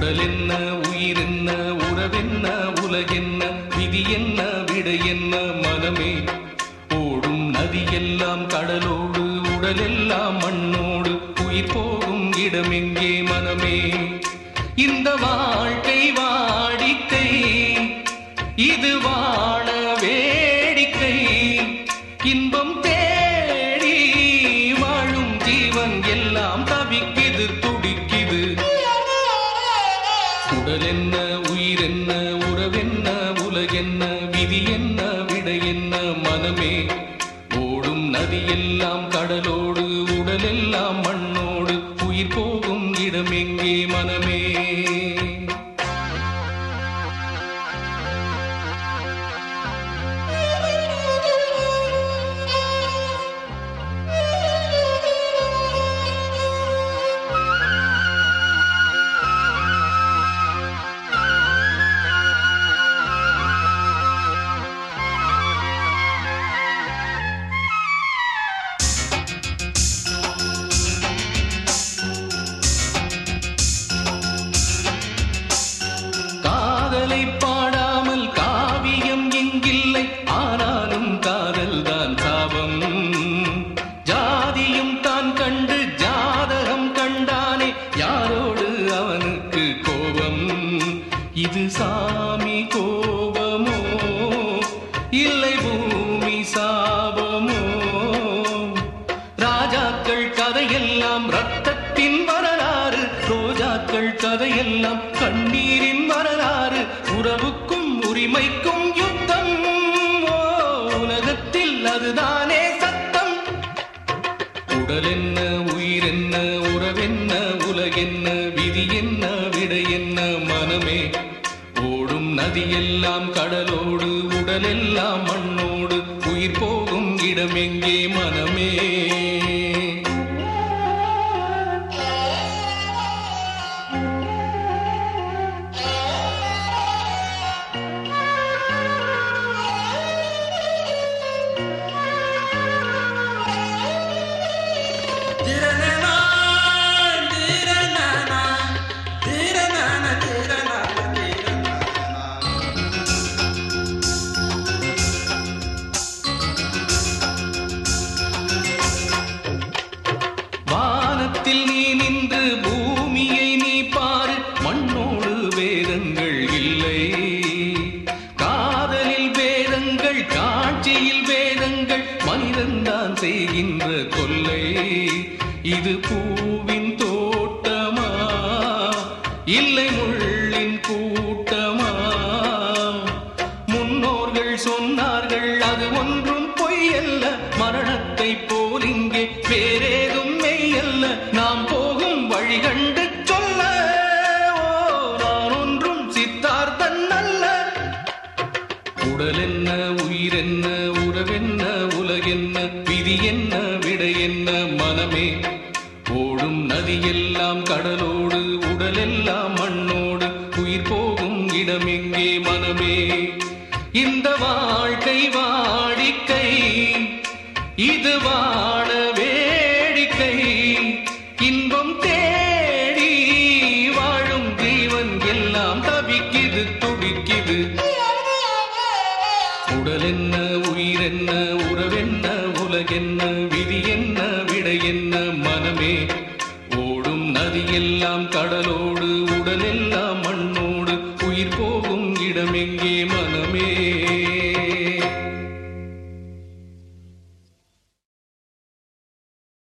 உடல் என்ன, உயிர் என்ன, உறவென்ன, உலகென்ன, விதி என்ன, விடை என்ன மனமே. ஓடும் நதியெல்லாம் கடலோடு, உடலெல்லாம் மண்ணோடு, உயிர் போகும் இடமெங்கே மனமே. இந்த வாழ்க்கை வாடிக்கை, இது வாழ வேடிக்கை. இன்பம் தேடி வாழும் ஜீவன் எல்லாம் தவிக்குது, துடிக்குது. உடல் என்ன, உயிர் என்ன, உறவென்ன, உலகென்ன, விதி என்ன, விடை என்ன மனமே. ஓடும் நதியெல்லாம் கடலோடு, உடலெல்லாம் மண்ணோடு, உயிர் போகும் இடம் எங்கே மனமே. பாடாமல் காவியம் எங்கில்லை, ஆனாலும் காதல் தான் சாபம். ஜாதியும் தான் கண்டு ஜாதகம் கண்டானே, யாரோடு அவனுக்கு கோபம். இது சாமி கோபமோ இல்லை பூமி சாபமோ. ராஜாக்கள் கதையெல்லாம் ரத்தத்தின் வரலாறு, ரோஜாக்கள் கதையெல்லாம் கண்ணீரின் வரலாறு. உறவுக்கும் உரிமைக்கும் யுத்தம், உலகத்தில் அதுதானே சத்தம். உடல் என்ன, உயிர் என்ன, உறவென்ன, உலகென்ன, விதி என்ன, விடை என்ன மனமே. ஓடும் நதியெல்லாம் கடலோடு, உடலெல்லாம் மண்ணோடு, உயிர் போகும் இடம் எங்கே மனமே. வானத்தில் நீ நின்று பூமியை நீ பாரு, மண்ணோடு வேதங்கள் இல்லை. காதலில் வேதங்கள், காட்சியில் வேதங்கள், மனிதன்தான் செய்கின்ற கொல்லை. இது பூவின் தோட்டமா இல்லை முள்ளின் கூட்டமா. முன்னோர்கள் சொன்னார்கள் அது ஒன்றும் பொய்யல்ல, மரணத்தை போல் இங்கே வேறேதும் மெய்யல்ல. நாம் போகும் வழி கண்டு சொல்ல, நான் ஒன்றும் சித்தார்த்தன் அல்ல. உடல் என்ன, உயிர் என்ன, உறவென்ன, உலகென்ன, விதி என்ன, விடை என்ன மனமே. ஓடும் நதியெல்லாம் கடலோடு, உடலெல்லாம் மண்ணோடு, உயிர் போகும் இடம் எங்கே மனமே. இந்த வாழ்க்கை வாடிக்கை, இது வாழ வேடிக்கை. இன்பம் தேடி வாழும் ஜீவன் எல்லாம் தவிக்குது, துடிக்குது. உடல் என்ன, உயிர் என்ன, உறவென்ன, உலகென்ன, விதி என்ன, விடை என்ன மனமே. ஓடும் நதியெல்லாம் கடலோடு, உடலெல்லாம் மண்ணோடு, உயிர் போ